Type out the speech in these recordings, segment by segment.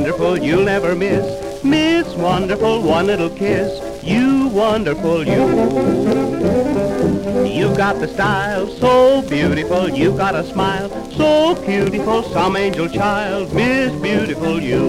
Wonderful, you'll never miss. Miss Wonderful, one little kiss. You wonderful, you. You got the style, so beautiful. You got a smile, so beautiful. Some angel child, Miss Beautiful, you.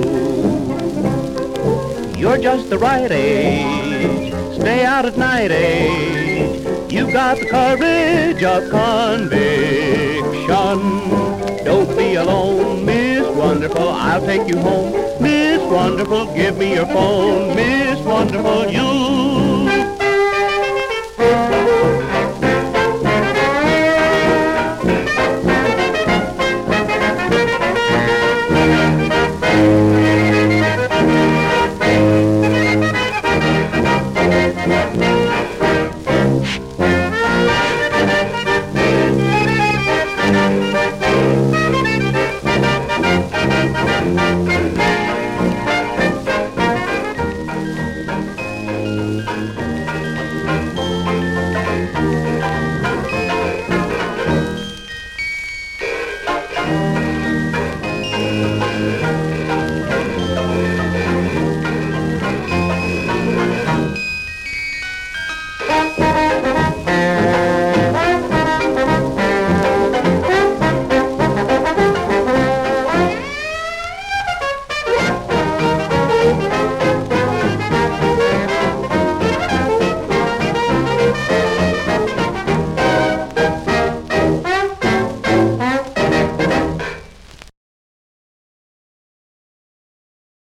You're just the right age. Stay out at night age. You got the courage of conviction. Don't be alone, Miss Wonderful, I'll take you home. Miss Wonderful, give me your phone. Miss Wonderful, you.